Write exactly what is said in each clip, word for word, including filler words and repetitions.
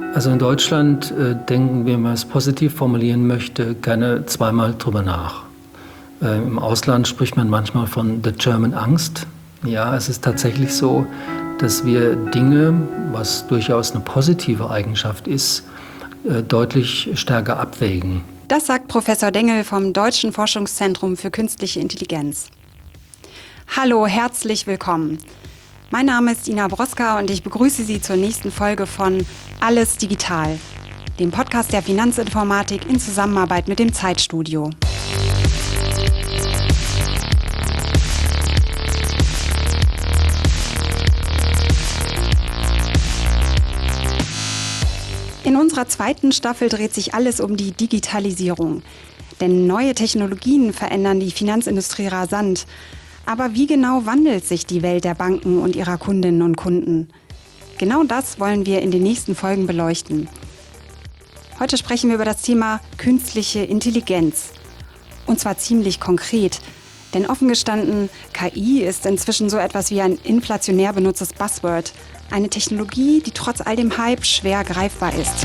Also in Deutschland äh, denken wir, wenn man es positiv formulieren möchte, gerne zweimal drüber nach. Äh, Im Ausland spricht man manchmal von the German Angst. Ja, es ist tatsächlich so, dass wir Dinge, was durchaus eine positive Eigenschaft ist, äh, deutlich stärker abwägen. Das sagt Professor Dengel vom Deutschen Forschungszentrum für Künstliche Intelligenz. Hallo, herzlich willkommen. Mein Name ist Ina Broska und ich begrüße Sie zur nächsten Folge von Alles Digital, dem Podcast der Finanzinformatik in Zusammenarbeit mit dem Zeitstudio. In unserer zweiten Staffel dreht sich alles um die Digitalisierung. Denn neue Technologien verändern die Finanzindustrie rasant. Aber wie genau wandelt sich die Welt der Banken und ihrer Kundinnen und Kunden? Genau das wollen wir in den nächsten Folgen beleuchten. Heute sprechen wir über das Thema künstliche Intelligenz. Und zwar ziemlich konkret. Denn offen gestanden, K I ist inzwischen so etwas wie ein inflationär benutztes Buzzword. Eine Technologie, die trotz all dem Hype schwer greifbar ist.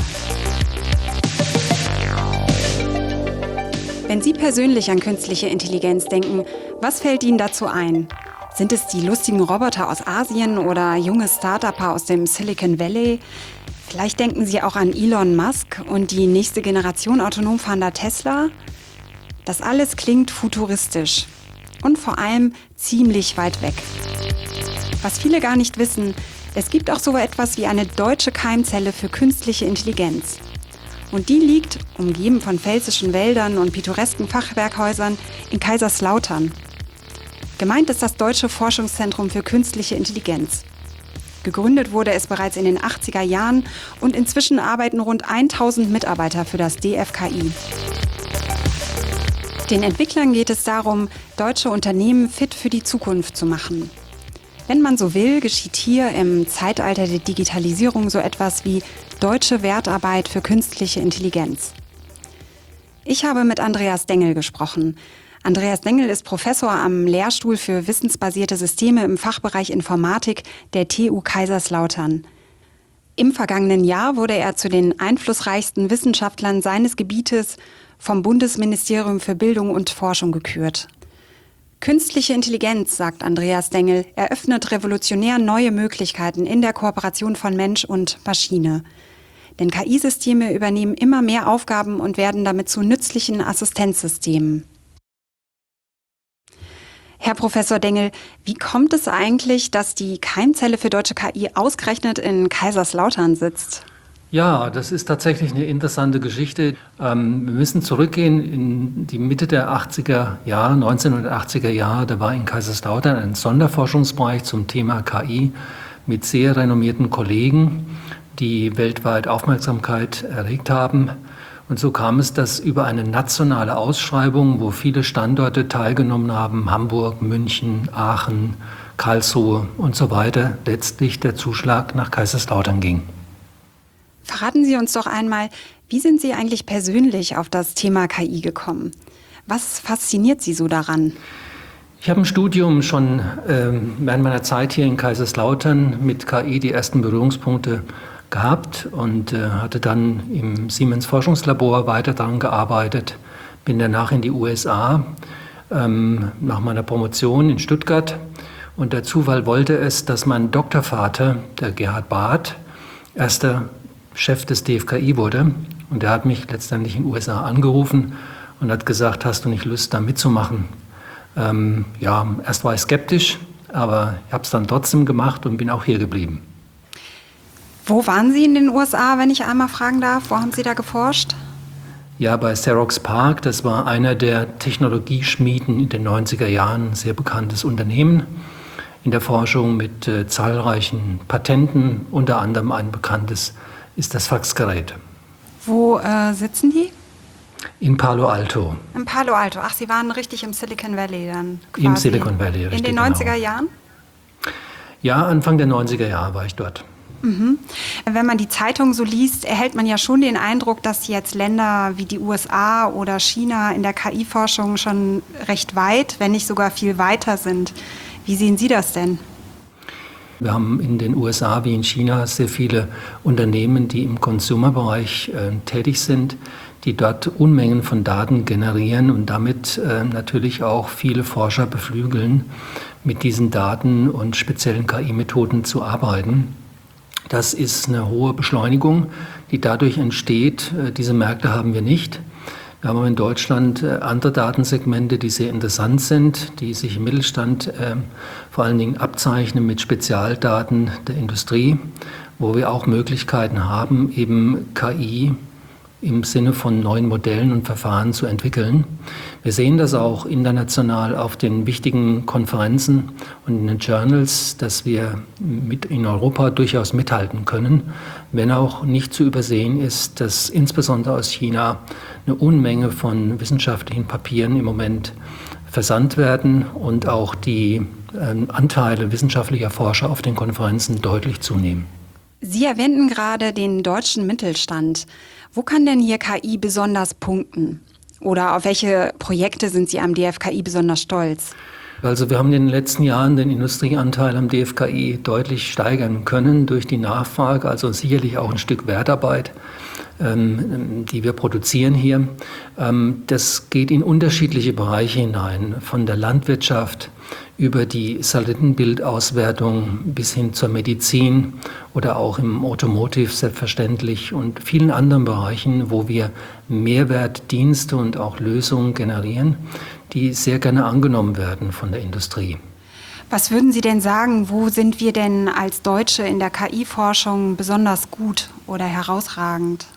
Wenn Sie persönlich an künstliche Intelligenz denken, was fällt Ihnen dazu ein? Sind es die lustigen Roboter aus Asien oder junge Start-Upper aus dem Silicon Valley? Vielleicht denken Sie auch an Elon Musk und die nächste Generation autonom fahrender Tesla? Das alles klingt futuristisch und vor allem ziemlich weit weg. Was viele gar nicht wissen, es gibt auch so etwas wie eine deutsche Keimzelle für künstliche Intelligenz. Und die liegt, umgeben von pfälzischen Wäldern und pittoresken Fachwerkhäusern, in Kaiserslautern. Gemeint ist das Deutsche Forschungszentrum für Künstliche Intelligenz. Gegründet wurde es bereits in den achtziger Jahren und inzwischen arbeiten rund tausend Mitarbeiter für das D F K I. Den Entwicklern geht es darum, deutsche Unternehmen fit für die Zukunft zu machen. Wenn man so will, geschieht hier im Zeitalter der Digitalisierung so etwas wie deutsche Wertarbeit für künstliche Intelligenz. Ich habe mit Andreas Dengel gesprochen. Andreas Dengel ist Professor am Lehrstuhl für wissensbasierte Systeme im Fachbereich Informatik der T U Kaiserslautern. Im vergangenen Jahr wurde er zu den einflussreichsten Wissenschaftlern seines Gebietes vom Bundesministerium für Bildung und Forschung gekürt. Künstliche Intelligenz, sagt Andreas Dengel, eröffnet revolutionär neue Möglichkeiten in der Kooperation von Mensch und Maschine. Denn K I-Systeme übernehmen immer mehr Aufgaben und werden damit zu nützlichen Assistenzsystemen. Herr Professor Dengel, wie kommt es eigentlich, dass die Keimzelle für deutsche K I ausgerechnet in Kaiserslautern sitzt? Ja, das ist tatsächlich eine interessante Geschichte. Ähm, wir müssen zurückgehen in die Mitte der achtziger Jahre, neunzehnhundertachtziger Jahre. Da war in Kaiserslautern ein Sonderforschungsbereich zum Thema K I mit sehr renommierten Kollegen, die weltweit Aufmerksamkeit erregt haben. Und so kam es, dass über eine nationale Ausschreibung, wo viele Standorte teilgenommen haben, Hamburg, München, Aachen, Karlsruhe und so weiter, letztlich der Zuschlag nach Kaiserslautern ging. Verraten Sie uns doch einmal, wie sind Sie eigentlich persönlich auf das Thema K I gekommen? Was fasziniert Sie so daran? Ich habe im Studium schon äh, während meiner Zeit hier in Kaiserslautern mit K I die ersten Berührungspunkte gehabt und äh, hatte dann im Siemens Forschungslabor weiter daran gearbeitet. Bin danach in die U S A ähm, nach meiner Promotion in Stuttgart. Und der Zufall wollte es, dass mein Doktorvater, der Gerhard Barth, erster Chef des D F K I wurde. Und der hat mich letztendlich in den U S A angerufen und hat gesagt, hast du nicht Lust, da mitzumachen? Ähm, ja, erst war ich skeptisch, aber ich habe es dann trotzdem gemacht und bin auch hier geblieben. Wo waren Sie in den U S A, wenn ich einmal fragen darf? Wo haben Sie da geforscht? Ja, bei Xerox PARC, das war einer der Technologieschmieden in den neunziger Jahren, ein sehr bekanntes Unternehmen in der Forschung mit äh, zahlreichen Patenten, unter anderem ein bekanntes ist das Faxgerät. Wo äh, sitzen die? In Palo Alto. In Palo Alto. Ach, Sie waren richtig im Silicon Valley dann quasi. Im Silicon Valley, richtig. In den neunziger genau. Jahren? Ja, Anfang der neunziger Jahre war ich dort. Mhm. Wenn man die Zeitung so liest, erhält man ja schon den Eindruck, dass jetzt Länder wie die U S A oder China in der K I-Forschung schon recht weit, wenn nicht sogar viel weiter sind. Wie sehen Sie das denn? Wir haben in den U S A wie in China sehr viele Unternehmen, die im Consumer-Bereich äh, tätig sind, die dort Unmengen von Daten generieren und damit äh, natürlich auch viele Forscher beflügeln, mit diesen Daten und speziellen K I-Methoden zu arbeiten. Das ist eine hohe Beschleunigung, die dadurch entsteht. Äh, diese Märkte haben wir nicht. Wir haben in Deutschland äh, andere Datensegmente, die sehr interessant sind, die sich im Mittelstand äh, vor allen Dingen abzeichnen mit Spezialdaten der Industrie, wo wir auch Möglichkeiten haben, eben K I im Sinne von neuen Modellen und Verfahren zu entwickeln. Wir sehen das auch international auf den wichtigen Konferenzen und in den Journals, dass wir mit in Europa durchaus mithalten können, wenn auch nicht zu übersehen ist, dass insbesondere aus China eine Unmenge von wissenschaftlichen Papieren im Moment versandt werden und auch die äh, Anteile wissenschaftlicher Forscher auf den Konferenzen deutlich zunehmen. Sie erwähnten gerade den deutschen Mittelstand. Wo kann denn hier K I besonders punkten? Oder auf welche Projekte sind Sie am D F K I besonders stolz? Also wir haben in den letzten Jahren den Industrieanteil am D F K I deutlich steigern können durch die Nachfrage, also sicherlich auch ein Stück Wertarbeit, ähm, die wir produzieren hier. Ähm, das geht in unterschiedliche Bereiche hinein, von der Landwirtschaft über die Satellitenbildauswertung bis hin zur Medizin oder auch im Automotive selbstverständlich und vielen anderen Bereichen, wo wir Mehrwertdienste und auch Lösungen generieren, die sehr gerne angenommen werden von der Industrie. Was würden Sie denn sagen, wo sind wir denn als Deutsche in der K I-Forschung besonders gut oder herausragend?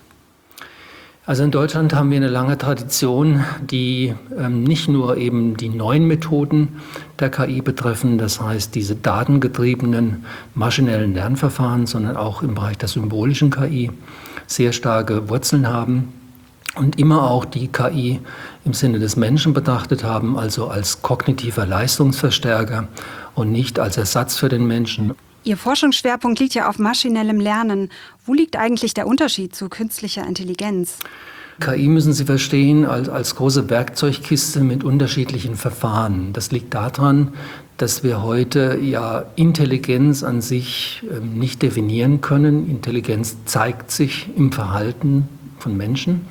Also in Deutschland haben wir eine lange Tradition, die ähm, nicht nur eben die neuen Methoden der K I betreffen, das heißt diese datengetriebenen maschinellen Lernverfahren, sondern auch im Bereich der symbolischen K I sehr starke Wurzeln haben und immer auch die K I im Sinne des Menschen betrachtet haben, also als kognitiver Leistungsverstärker und nicht als Ersatz für den Menschen. Ihr Forschungsschwerpunkt liegt ja auf maschinellem Lernen. Wo liegt eigentlich der Unterschied zu künstlicher Intelligenz? K I müssen Sie verstehen als, als große Werkzeugkiste mit unterschiedlichen Verfahren. Das liegt daran, dass wir heute ja Intelligenz an sich äh, nicht definieren können. Intelligenz zeigt sich im Verhalten von Menschen.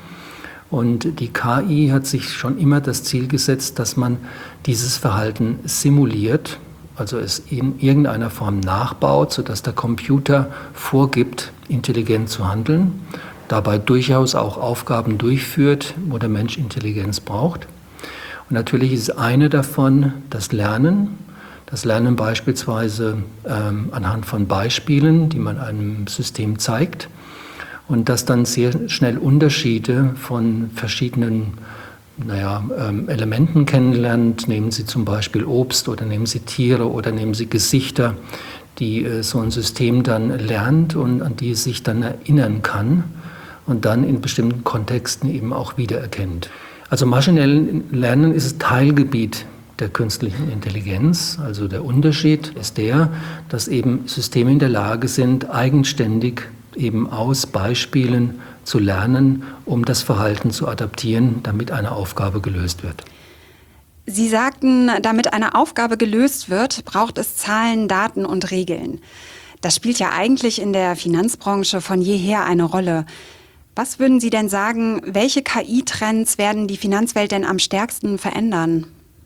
Und die K I hat sich schon immer das Ziel gesetzt, dass man dieses Verhalten simuliert, also es in irgendeiner Form nachbaut, sodass der Computer vorgibt, intelligent zu handeln, dabei durchaus auch Aufgaben durchführt, wo der Mensch Intelligenz braucht. Und natürlich ist eine davon das Lernen. Das Lernen beispielsweise ähm, anhand von Beispielen, die man einem System zeigt und das dann sehr schnell Unterschiede von verschiedenen Naja, ähm, Elementen kennenlernt. Nehmen Sie zum Beispiel Obst oder nehmen Sie Tiere oder nehmen Sie Gesichter, die äh, so ein System dann lernt und an die es sich dann erinnern kann und dann in bestimmten Kontexten eben auch wiedererkennt. Also maschinelles Lernen ist Teilgebiet der künstlichen Intelligenz. Also der Unterschied ist der, dass eben Systeme in der Lage sind, eigenständig eben aus Beispielen zu lernen, um das Verhalten zu adaptieren, damit eine Aufgabe gelöst wird. Sie sagten, damit eine Aufgabe gelöst wird, braucht es Zahlen, Daten und Regeln. Das spielt ja eigentlich in der Finanzbranche von jeher eine Rolle. Was würden Sie denn sagen, welche K I-Trends werden die Finanzwelt denn am stärksten verändern?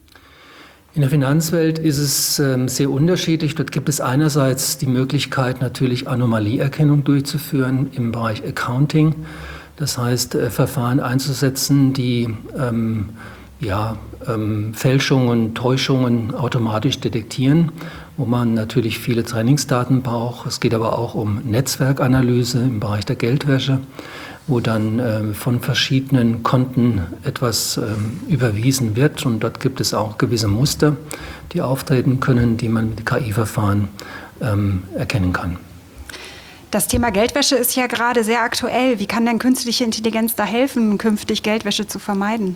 In der Finanzwelt ist es ähm, sehr unterschiedlich. Dort gibt es einerseits die Möglichkeit, natürlich Anomalieerkennung durchzuführen im Bereich Accounting. Das heißt, äh, Verfahren einzusetzen, die ähm, ja, ähm, Fälschungen, Täuschungen automatisch detektieren, wo man natürlich viele Trainingsdaten braucht. Es geht aber auch um Netzwerkanalyse im Bereich der Geldwäsche, wo dann äh, von verschiedenen Konten etwas ähm, überwiesen wird. Und dort gibt es auch gewisse Muster, die auftreten können, die man mit K I-Verfahren ähm, erkennen kann. Das Thema Geldwäsche ist ja gerade sehr aktuell. Wie kann denn künstliche Intelligenz da helfen, künftig Geldwäsche zu vermeiden?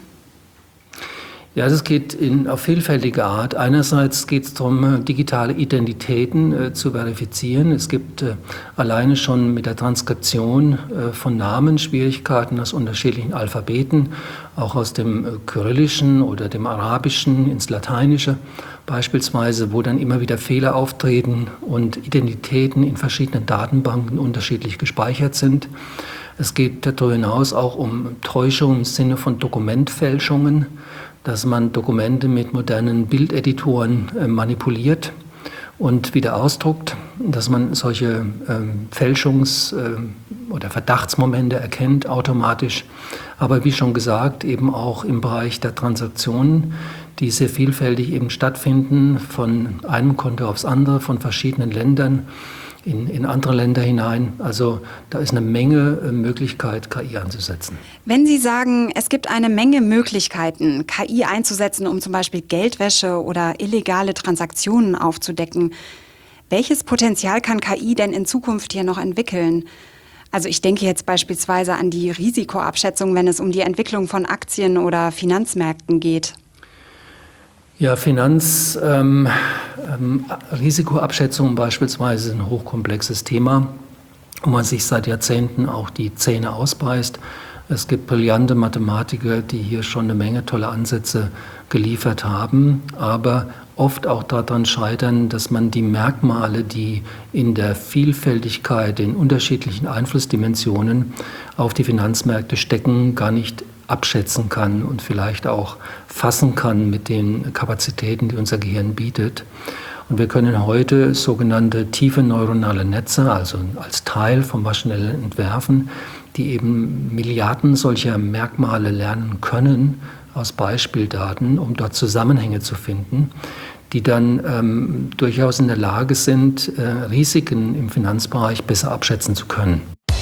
Ja, das geht in, auf vielfältige Art. Einerseits geht es darum, digitale Identitäten äh, zu verifizieren. Es gibt äh, alleine schon mit der Transkription äh, von Namen Schwierigkeiten aus unterschiedlichen Alphabeten, auch aus dem äh, Kyrillischen oder dem Arabischen ins Lateinische, beispielsweise, wo dann immer wieder Fehler auftreten und Identitäten in verschiedenen Datenbanken unterschiedlich gespeichert sind. Es geht darüber hinaus auch um Täuschung im Sinne von Dokumentfälschungen, dass man Dokumente mit modernen Bildeditoren äh, manipuliert und wieder ausdruckt, dass man solche ähm, Fälschungs- äh, oder Verdachtsmomente erkennt automatisch. Aber wie schon gesagt, eben auch im Bereich der Transaktionen, die sehr vielfältig eben stattfinden, von einem Konto aufs andere, von verschiedenen Ländern in, in andere Länder hinein. Also da ist eine Menge äh, Möglichkeit, K I einzusetzen. Wenn Sie sagen, es gibt eine Menge Möglichkeiten, K I einzusetzen, um zum Beispiel Geldwäsche oder illegale Transaktionen aufzudecken, welches Potenzial kann K I denn in Zukunft hier noch entwickeln? Also ich denke jetzt beispielsweise an die Risikoabschätzung, wenn es um die Entwicklung von Aktien oder Finanzmärkten geht. Ja, Finanz, ähm, ähm, Risikoabschätzung beispielsweise ist ein hochkomplexes Thema, wo man sich seit Jahrzehnten auch die Zähne ausbeißt. Es gibt brillante Mathematiker, die hier schon eine Menge tolle Ansätze geliefert haben, aber oft auch daran scheitern, dass man die Merkmale, die in der Vielfältigkeit, in unterschiedlichen Einflussdimensionen auf die Finanzmärkte stecken, gar nicht abschätzen kann und vielleicht auch fassen kann mit den Kapazitäten, die unser Gehirn bietet. Und wir können heute sogenannte tiefe neuronale Netze, also als Teil vom maschinellen Entwerfen, die eben Milliarden solcher Merkmale lernen können aus Beispieldaten, um dort Zusammenhänge zu finden, die dann ähm, durchaus in der Lage sind, äh, Risiken im Finanzbereich besser abschätzen zu können.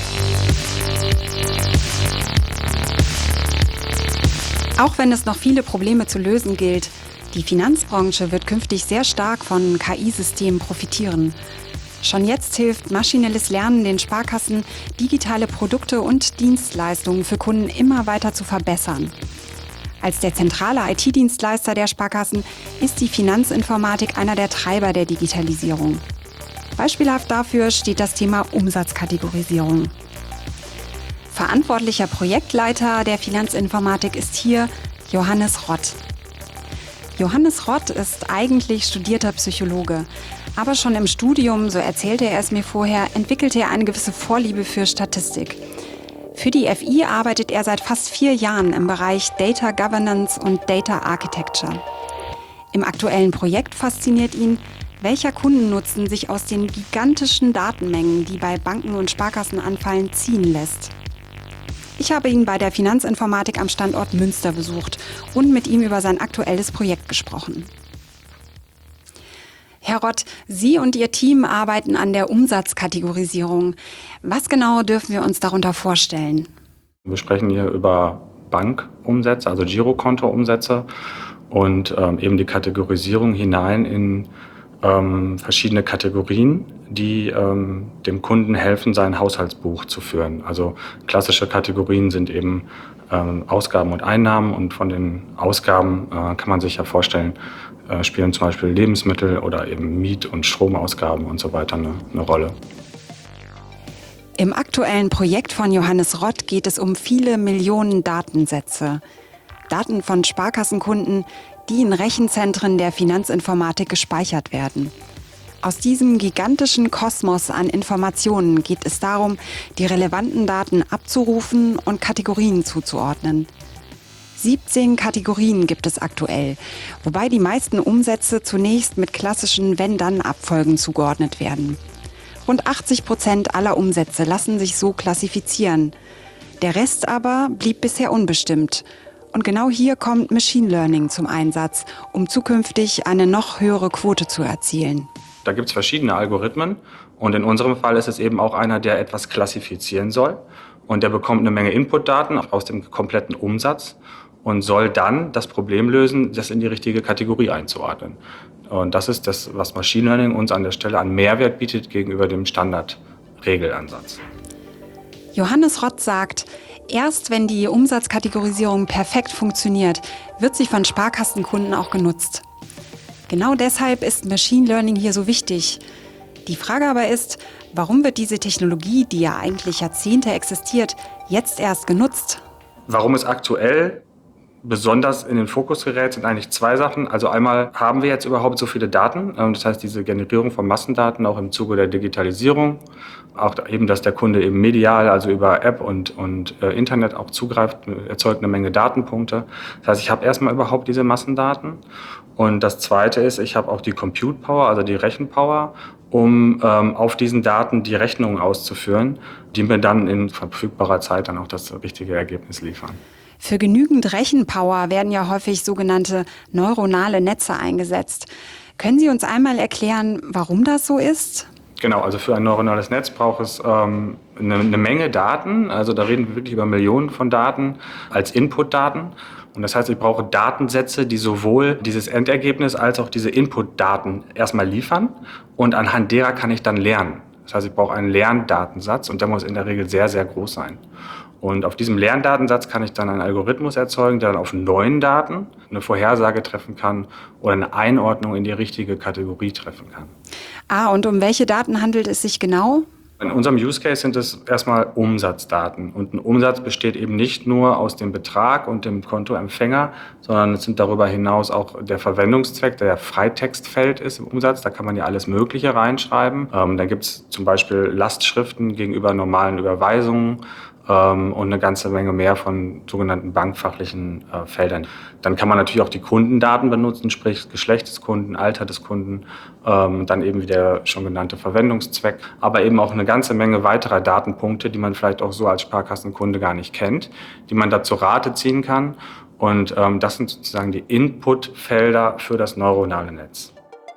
Auch wenn es noch viele Probleme zu lösen gilt, die Finanzbranche wird künftig sehr stark von K I-Systemen profitieren. Schon jetzt hilft maschinelles Lernen den Sparkassen, digitale Produkte und Dienstleistungen für Kunden immer weiter zu verbessern. Als der zentrale I T-Dienstleister der Sparkassen ist die Finanzinformatik einer der Treiber der Digitalisierung. Beispielhaft dafür steht das Thema Umsatzkategorisierung. Verantwortlicher Projektleiter der Finanzinformatik ist hier Johannes Rott. Johannes Rott ist eigentlich studierter Psychologe. Aber schon im Studium, so erzählte er es mir vorher, entwickelte er eine gewisse Vorliebe für Statistik. Für die F I arbeitet er seit fast vier Jahren im Bereich Data Governance und Data Architecture. Im aktuellen Projekt fasziniert ihn, welcher Kundennutzen sich aus den gigantischen Datenmengen, die bei Banken und Sparkassen anfallen, ziehen lässt. Ich habe ihn bei der Finanzinformatik am Standort Münster besucht und mit ihm über sein aktuelles Projekt gesprochen. Herr Rott, Sie und Ihr Team arbeiten an der Umsatzkategorisierung. Was genau dürfen wir uns darunter vorstellen? Wir sprechen hier über Bankumsätze, also Girokontoumsätze und ähm, eben die Kategorisierung hinein in ähm, verschiedene Kategorien, die ähm, dem Kunden helfen, sein Haushaltsbuch zu führen. Also klassische Kategorien sind eben ähm, Ausgaben und Einnahmen, und von den Ausgaben äh, kann man sich ja vorstellen, äh, spielen zum Beispiel Lebensmittel oder eben Miet- und Stromausgaben und so weiter eine, eine Rolle. Im aktuellen Projekt von Johannes Rott geht es um viele Millionen Datensätze. Daten von Sparkassenkunden, die in Rechenzentren der Finanzinformatik gespeichert werden. Aus diesem gigantischen Kosmos an Informationen geht es darum, die relevanten Daten abzurufen und Kategorien zuzuordnen. siebzehn Kategorien gibt es aktuell, wobei die meisten Umsätze zunächst mit klassischen Wenn-Dann-Abfolgen zugeordnet werden. Rund achtzig Prozent aller Umsätze lassen sich so klassifizieren. Der Rest aber blieb bisher unbestimmt. Und genau hier kommt Machine Learning zum Einsatz, um zukünftig eine noch höhere Quote zu erzielen. Da gibt es verschiedene Algorithmen, und in unserem Fall ist es eben auch einer, der etwas klassifizieren soll. Und der bekommt eine Menge Inputdaten aus dem kompletten Umsatz und soll dann das Problem lösen, das in die richtige Kategorie einzuordnen. Und das ist das, was Machine Learning uns an der Stelle an Mehrwert bietet gegenüber dem Standardregelansatz. Johannes Rott sagt, erst wenn die Umsatzkategorisierung perfekt funktioniert, wird sie von Sparkassenkunden auch genutzt. Genau deshalb ist Machine Learning hier so wichtig. Die Frage aber ist, warum wird diese Technologie, die ja eigentlich Jahrzehnte existiert, jetzt erst genutzt? Warum es aktuell besonders in den Fokus gerät, sind eigentlich zwei Sachen. Also einmal haben wir jetzt überhaupt so viele Daten, das heißt diese Generierung von Massendaten auch im Zuge der Digitalisierung, auch eben, dass der Kunde eben medial, also über App und, und äh, Internet auch zugreift, erzeugt eine Menge Datenpunkte. Das heißt, ich habe erstmal überhaupt diese Massendaten. Und das Zweite ist, ich habe auch die Compute Power, also die Rechenpower, um ähm, auf diesen Daten die Rechnungen auszuführen, die mir dann in verfügbarer Zeit dann auch das richtige Ergebnis liefern. Für genügend Rechenpower werden ja häufig sogenannte neuronale Netze eingesetzt. Können Sie uns einmal erklären, warum das so ist? Genau, also für ein neuronales Netz braucht es ähm, eine, eine Menge Daten. Also da reden wir wirklich über Millionen von Daten als Inputdaten. Und das heißt, ich brauche Datensätze, die sowohl dieses Endergebnis als auch diese Inputdaten erstmal liefern. Und anhand derer kann ich dann lernen. Das heißt, ich brauche einen Lerndatensatz und der muss in der Regel sehr, sehr groß sein. Und auf diesem Lerndatensatz kann ich dann einen Algorithmus erzeugen, der dann auf neuen Daten eine Vorhersage treffen kann oder eine Einordnung in die richtige Kategorie treffen kann. Ah, und um welche Daten handelt es sich genau? In unserem Use Case sind es erstmal Umsatzdaten. Und ein Umsatz besteht eben nicht nur aus dem Betrag und dem Kontoempfänger, sondern es sind darüber hinaus auch der Verwendungszweck, der ja Freitextfeld ist im Umsatz. Da kann man ja alles Mögliche reinschreiben. Ähm, dann gibt es zum Beispiel Lastschriften gegenüber normalen Überweisungen. Und eine ganze Menge mehr von sogenannten bankfachlichen äh, Feldern. Dann kann man natürlich auch die Kundendaten benutzen, sprich Geschlecht des Kunden, Alter des Kunden, ähm, dann eben wie der schon genannte Verwendungszweck, aber eben auch eine ganze Menge weiterer Datenpunkte, die man vielleicht auch so als Sparkassenkunde gar nicht kennt, die man da zur Rate ziehen kann. Und ähm, das sind sozusagen die Inputfelder für das neuronale Netz.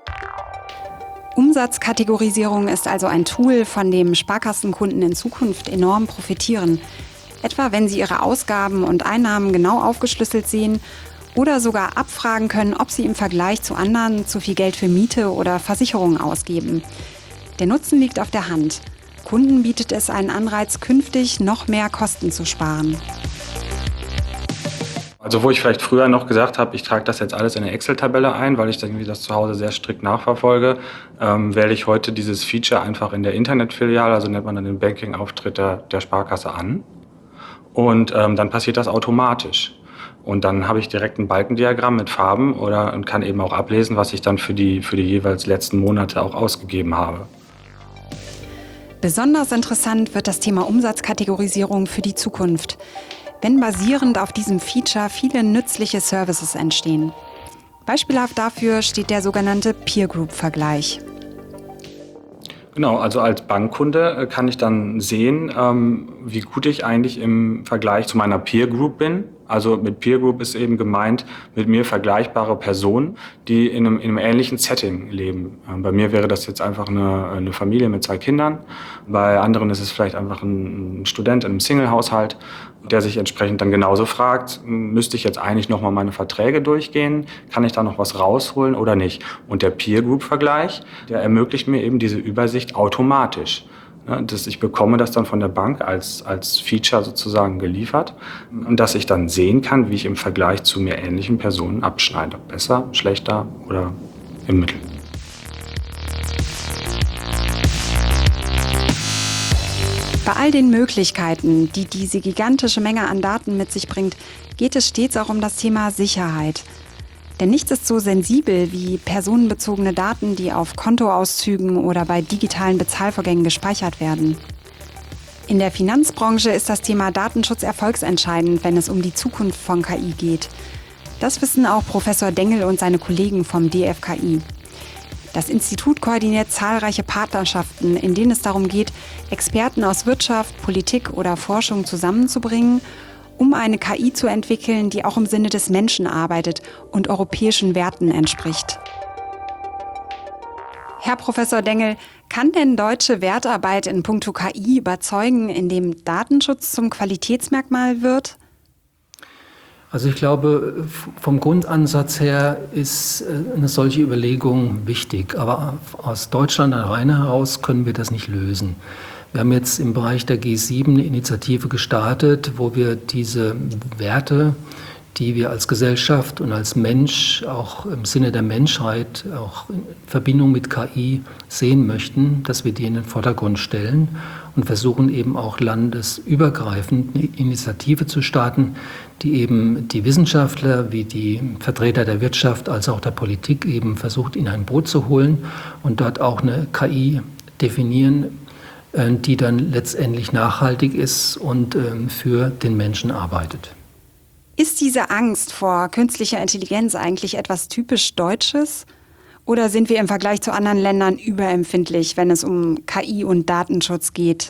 Umsatzkategorisierung ist also ein Tool, von dem Sparkassenkunden in Zukunft enorm profitieren. Etwa wenn sie ihre Ausgaben und Einnahmen genau aufgeschlüsselt sehen oder sogar abfragen können, ob sie im Vergleich zu anderen zu viel Geld für Miete oder Versicherungen ausgeben. Der Nutzen liegt auf der Hand. Kunden bietet es einen Anreiz, künftig noch mehr Kosten zu sparen. Also wo ich vielleicht früher noch gesagt habe, ich trage das jetzt alles in eine Excel-Tabelle ein, weil ich dann das zu Hause sehr strikt nachverfolge, ähm, wähle ich heute dieses Feature einfach in der Internetfiliale, also nennt man dann den Banking-Auftritt der, der Sparkasse an. Und ähm, dann passiert das automatisch. Und dann habe ich direkt ein Balkendiagramm mit Farben oder und kann eben auch ablesen, was ich dann für die, für die jeweils letzten Monate auch ausgegeben habe. Besonders interessant wird das Thema Umsatzkategorisierung für die Zukunft, wenn basierend auf diesem Feature viele nützliche Services entstehen. Beispielhaft dafür steht der sogenannte Peer-Group-Vergleich. Genau, also als Bankkunde kann ich dann sehen, ähm, wie gut ich eigentlich im Vergleich zu meiner Peer Group bin. Also mit Peer Group ist eben gemeint, mit mir vergleichbare Personen, die in einem, in einem ähnlichen Setting leben. Ähm, bei mir wäre das jetzt einfach eine, eine Familie mit zwei Kindern. Bei anderen ist es vielleicht einfach ein, ein Student in einem Single-Haushalt, der sich entsprechend dann genauso fragt, müsste ich jetzt eigentlich nochmal meine Verträge durchgehen? Kann ich da noch was rausholen oder nicht? Und der Peer-Group-Vergleich, der ermöglicht mir eben diese Übersicht automatisch. Ja, dass ich bekomme das dann von der Bank als, als Feature sozusagen geliefert und dass ich dann sehen kann, wie ich im Vergleich zu mir ähnlichen Personen abschneide. Besser, schlechter oder im Mittel. Bei all den Möglichkeiten, die diese gigantische Menge an Daten mit sich bringt, geht es stets auch um das Thema Sicherheit. Denn nichts ist so sensibel wie personenbezogene Daten, die auf Kontoauszügen oder bei digitalen Bezahlvorgängen gespeichert werden. In der Finanzbranche ist das Thema Datenschutz erfolgsentscheidend, wenn es um die Zukunft von K I geht. Das wissen auch Professor Dengel und seine Kollegen vom D F K I. Das Institut koordiniert zahlreiche Partnerschaften, in denen es darum geht, Experten aus Wirtschaft, Politik oder Forschung zusammenzubringen, um eine K I zu entwickeln, die auch im Sinne des Menschen arbeitet und europäischen Werten entspricht. Herr Professor Dengel, kann denn deutsche Wertarbeit in puncto K I überzeugen, indem Datenschutz zum Qualitätsmerkmal wird? Also ich glaube, vom Grundansatz her ist eine solche Überlegung wichtig. Aber aus Deutschland alleine heraus können wir das nicht lösen. Wir haben jetzt im Bereich der G sieben eine Initiative gestartet, wo wir diese Werte, die wir als Gesellschaft und als Mensch auch im Sinne der Menschheit auch in Verbindung mit K I sehen möchten, dass wir die in den Vordergrund stellen und versuchen eben auch landesübergreifend eine Initiative zu starten, die eben die Wissenschaftler wie die Vertreter der Wirtschaft als auch der Politik eben versucht, in ein Boot zu holen und dort auch eine K I definieren, die dann letztendlich nachhaltig ist und für den Menschen arbeitet. Ist diese Angst vor künstlicher Intelligenz eigentlich etwas typisch Deutsches? Oder sind wir im Vergleich zu anderen Ländern überempfindlich, wenn es um K I und Datenschutz geht?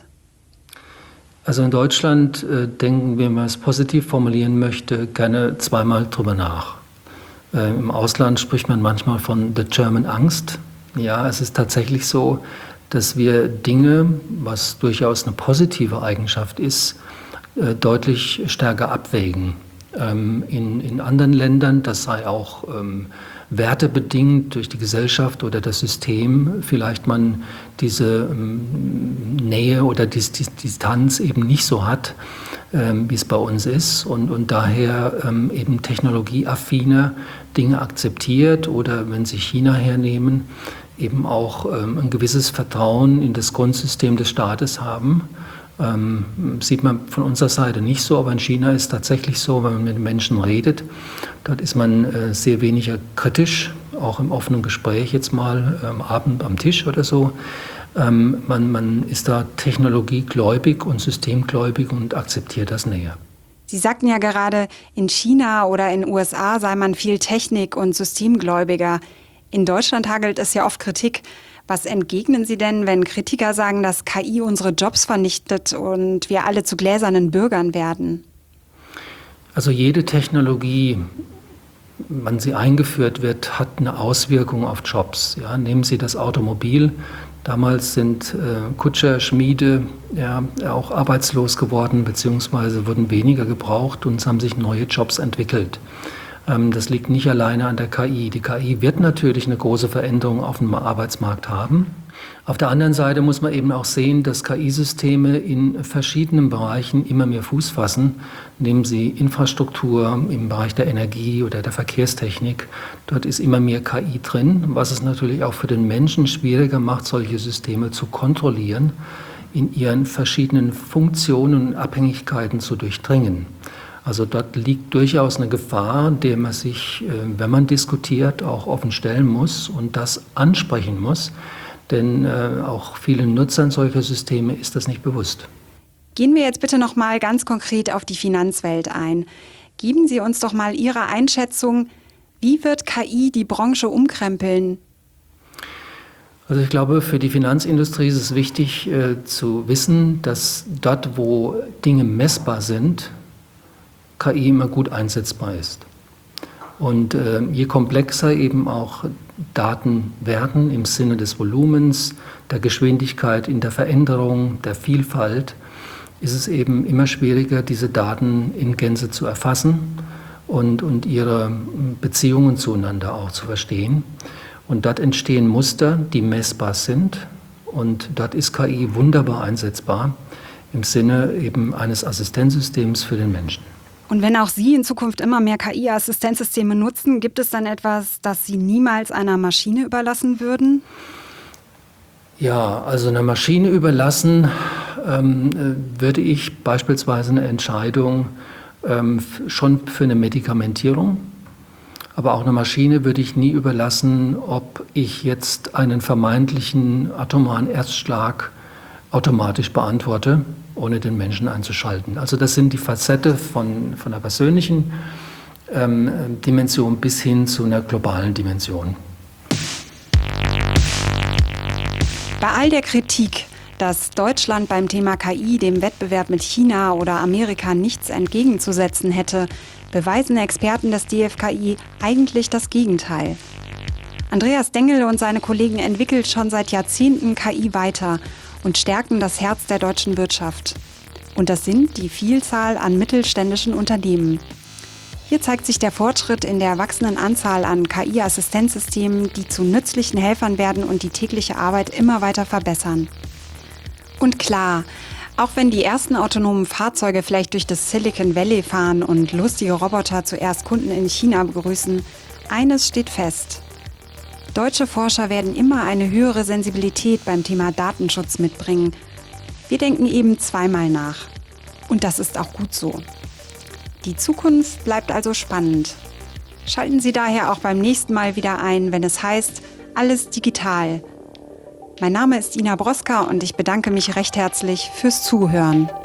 Also in Deutschland äh, denken wir, wenn man es positiv formulieren möchte, gerne zweimal drüber nach. Äh, Im Ausland spricht man manchmal von the German Angst. Ja, es ist tatsächlich so, dass wir Dinge, was durchaus eine positive Eigenschaft ist, äh, deutlich stärker abwägen. Ähm, in, in anderen Ländern, das sei auch ähm, wertebedingt durch die Gesellschaft oder das System, vielleicht man diese ähm, Nähe oder die, die Distanz eben nicht so hat, ähm, wie es bei uns ist und, und daher ähm, eben technologieaffiner Dinge akzeptiert oder, wenn Sie China hernehmen, eben auch ähm, ein gewisses Vertrauen in das Grundsystem des Staates haben. Ähm, sieht man von unserer Seite nicht so, aber in China ist es tatsächlich so, wenn man mit Menschen redet, dort ist man äh, sehr weniger kritisch, auch im offenen Gespräch jetzt mal am ähm, Abend am Tisch oder so. Ähm, man, man ist da technologiegläubig und systemgläubig und akzeptiert das näher. Sie sagten ja gerade, in China oder in den U S A sei man viel Technik- und systemgläubiger. In Deutschland hagelt es ja oft Kritik. Was entgegnen Sie denn, wenn Kritiker sagen, dass K I unsere Jobs vernichtet und wir alle zu gläsernen Bürgern werden? Also jede Technologie, wann sie eingeführt wird, hat eine Auswirkung auf Jobs. Ja, nehmen Sie das Automobil. Damals sind äh, Kutscher, Schmiede ja, auch arbeitslos geworden, beziehungsweise wurden weniger gebraucht und es haben sich neue Jobs entwickelt. Das liegt nicht alleine an der K I. Die K I wird natürlich eine große Veränderung auf dem Arbeitsmarkt haben. Auf der anderen Seite muss man eben auch sehen, dass K I-Systeme in verschiedenen Bereichen immer mehr Fuß fassen. Nehmen Sie Infrastruktur im Bereich der Energie oder der Verkehrstechnik. Dort ist immer mehr K I drin, was es natürlich auch für den Menschen schwieriger macht, solche Systeme zu kontrollieren, in ihren verschiedenen Funktionen und Abhängigkeiten zu durchdringen. Also dort liegt durchaus eine Gefahr, der man sich, wenn man diskutiert, auch offen stellen muss und das ansprechen muss. Denn auch vielen Nutzern solcher Systeme ist das nicht bewusst. Gehen wir jetzt bitte noch mal ganz konkret auf die Finanzwelt ein. Geben Sie uns doch mal Ihre Einschätzung. Wie wird K I die Branche umkrempeln? Also ich glaube, für die Finanzindustrie ist es wichtig äh, zu wissen, dass dort, wo Dinge messbar sind, K I immer gut einsetzbar ist. Und äh, je komplexer eben auch Daten werden im Sinne des Volumens, der Geschwindigkeit in der Veränderung, der Vielfalt, ist es eben immer schwieriger, diese Daten in Gänze zu erfassen und, und ihre Beziehungen zueinander auch zu verstehen. Und dort entstehen Muster, die messbar sind. Und dort ist K I wunderbar einsetzbar im Sinne eben eines Assistenzsystems für den Menschen. Und wenn auch Sie in Zukunft immer mehr K I-Assistenzsysteme nutzen, gibt es dann etwas, das Sie niemals einer Maschine überlassen würden? Ja, also einer Maschine überlassen ähm, würde ich beispielsweise eine Entscheidung ähm, schon für eine Medikamentierung. Aber auch eine Maschine würde ich nie überlassen, ob ich jetzt einen vermeintlichen atomaren Erstschlag automatisch beantworte, ohne den Menschen einzuschalten. Also das sind die Facette von, von der persönlichen ähm, Dimension bis hin zu einer globalen Dimension. Bei all der Kritik, dass Deutschland beim Thema K I dem Wettbewerb mit China oder Amerika nichts entgegenzusetzen hätte, beweisen Experten des D F K I eigentlich das Gegenteil. Andreas Dengel und seine Kollegen entwickeln schon seit Jahrzehnten K I weiter und stärken das Herz der deutschen Wirtschaft. Und das sind die Vielzahl an mittelständischen Unternehmen. Hier zeigt sich der Fortschritt in der wachsenden Anzahl an K I-Assistenzsystemen, die zu nützlichen Helfern werden und die tägliche Arbeit immer weiter verbessern. Und klar, Auch wenn die ersten autonomen Fahrzeuge vielleicht durch das Silicon Valley fahren und lustige Roboter zuerst Kunden in China begrüßen, eines steht fest. Deutsche Forscher werden immer eine höhere Sensibilität beim Thema Datenschutz mitbringen. Wir denken eben zweimal nach. Und das ist auch gut so. Die Zukunft bleibt also spannend. Schalten Sie daher auch beim nächsten Mal wieder ein, wenn es heißt, alles digital. Mein Name ist Ina Broska und ich bedanke mich recht herzlich fürs Zuhören.